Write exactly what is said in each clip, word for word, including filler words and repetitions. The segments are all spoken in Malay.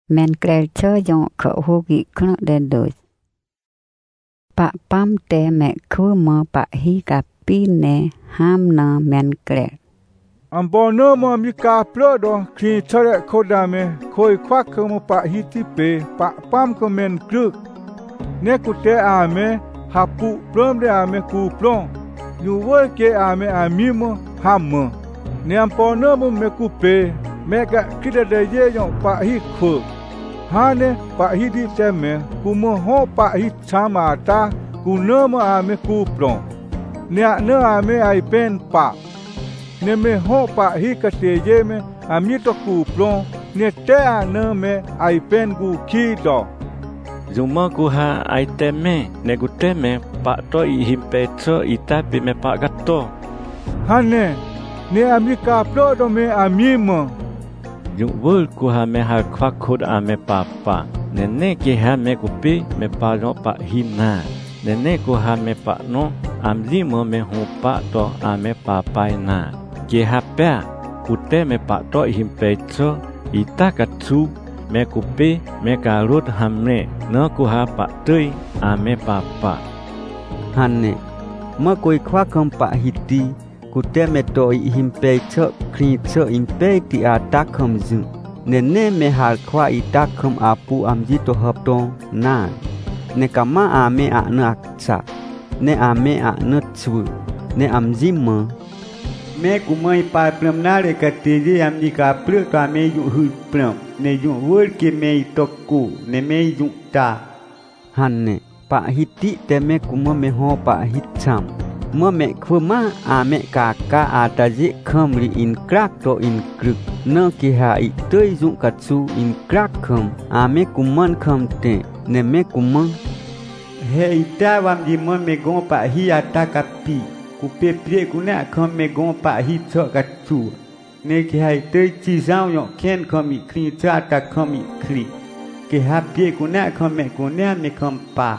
men krelcha jong kho hogi khno de dos pa pam te me khu mo pa hi ka pi ne ham na men krel ambono mo mi ka plo do kri chore khodame khoi khwak mo pa hi ti pe pa pam ko men kruk ne ku te ame hapu plom de ame ku plom yu wo ke ame ami mo ham ne ambono mo me ku pe me ka kida de ye jong pa hi khu hane pa hi di te me ku mo ho pa hi chama ta ku no mo ame ku plom ne ne ame ai pen pa ne me ho pa hi ka te ye me ami to ku plom ne te a ne me ai pen ku ki do Zuma ku ha ai te me ne ku te me pa to i him pe cho i ta pe me pa gato hane ne ami ka plo do me ami mo Yung wul ku ha me ha khwak khod a me pa pa ne ne ke ha me ku pe me pa no pa hi na ne ne ku ha me pa no am li mo me hu pa to a me pa pa na ke ha pe ku te me pa to i him pe cho i ta ka chu me ku pe me ka rut ham ne no ku ha pa tui a me pa pa han ne ma koi khwa kham pa hi ti ku te me to i him pe cho kri cho im pe ti a ta kham zu ne ne me ha khwa i ta kham a pu am ji to hap to na ne ka ma a me a na cha ne a me a na chu ne am ji ma me ku mai pa pram na le ka te ji am ji ka pru ka me yu hu pram ne yu wor ke me to ku ne me yu ta han ne pa hi ti te me ku ma me ho pa hi cham Mơ mẹ khua ma à mẹ cả ca à ta dễ khâm ri in crack to in kruk nơ ki ha i tơi dụng cả chu in crack khâm à mẹ cùng mân khâm te ne mẹ cùng mân he i ta wam di mơ mẹ gong pa hi a ta ka pi ku pe prie ku na khâm mẹ gong pa hi cho cả chu ne ki ha i tơi chi sao yo khen khâm i kri cha ta khâm i kri ki ha pie ku na khâm mẹ ku na mẹ khâm pa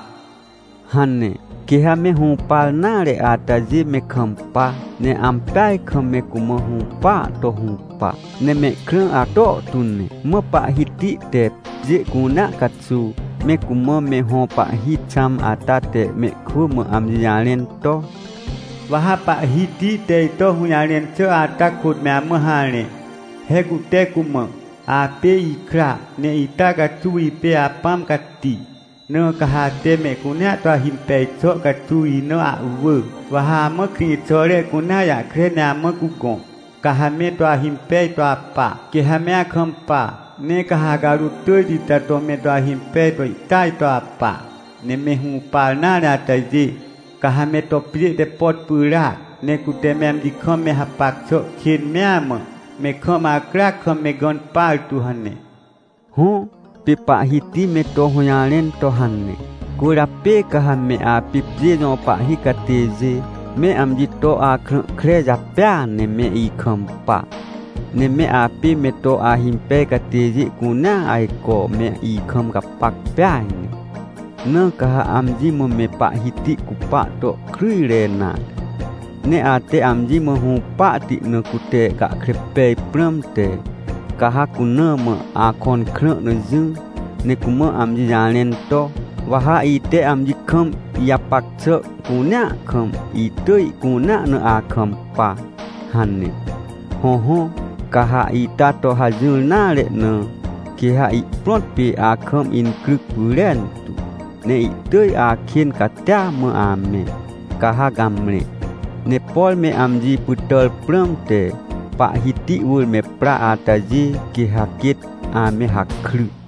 han ne ki ha me hu pa na re ata ji me kham pa ne am pai kham me ku mo hu pa to hu pa ne me krang a to tun ne mo pa hi ti te ji ku na ka chu me ku mo me ho pa hi cham ata te me khu mo am ya len to wa ha pa hi ti te to hu ya len cho ata khut me mo ha ne he ku te ku mo a pe i kra ne i ta ka chu i pe a pam ka ti Nơ ka ha te me ku na to him pe cho ka tu i no a vu wa ha mo kri cho re ku na ya kre na mo ku ko ka ha me to him pe to pa ke ha me kham pa ne ka ha ga ru tu di ta to me to him pe to tai to pa ne me hu pa na na ta ji ka ha me to pri de pot pu ra ne ku te mem di kham me ha pak cho khin me ma me kham a kra kham me gon pa tu han ne hu pe pa hi ti me to ho ya len to han ne ku ra pe ka ha me a pi je no pa hi ka te je me am ji to a khre ja pya ne me i kham pa ne me a pi me to a him pe ka te je ku na ai ko me i kham ka pak pya ne no ka ha am ji mo me pa hi ti ku pa to kri re na ne a te am ji mo hu pa ti no ku te ka khre pe pram te ka ha ku na ma a kon khre no zu ne ku ma am ji ya len to wa ha i te am ji kham ya pak cho ku na kham i tui ku na no a kham pa han ne ho ho ka ha i ta to ha zu na le no ki ha i plot pe a kham in kruk pu len tu ne i tui a khin ka ta ma a me ka ha gam ne ne pol me am ji putol pram te pa hiti wul me pra ata ji ki hakit a me hak khru